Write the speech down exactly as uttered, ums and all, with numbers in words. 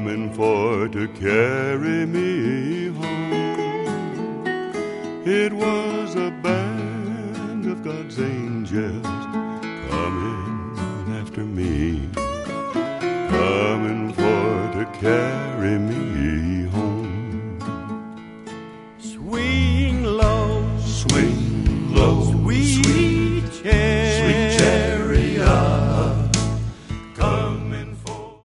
coming for to carry me home. It was a band of God's angels coming after me, coming for to carry me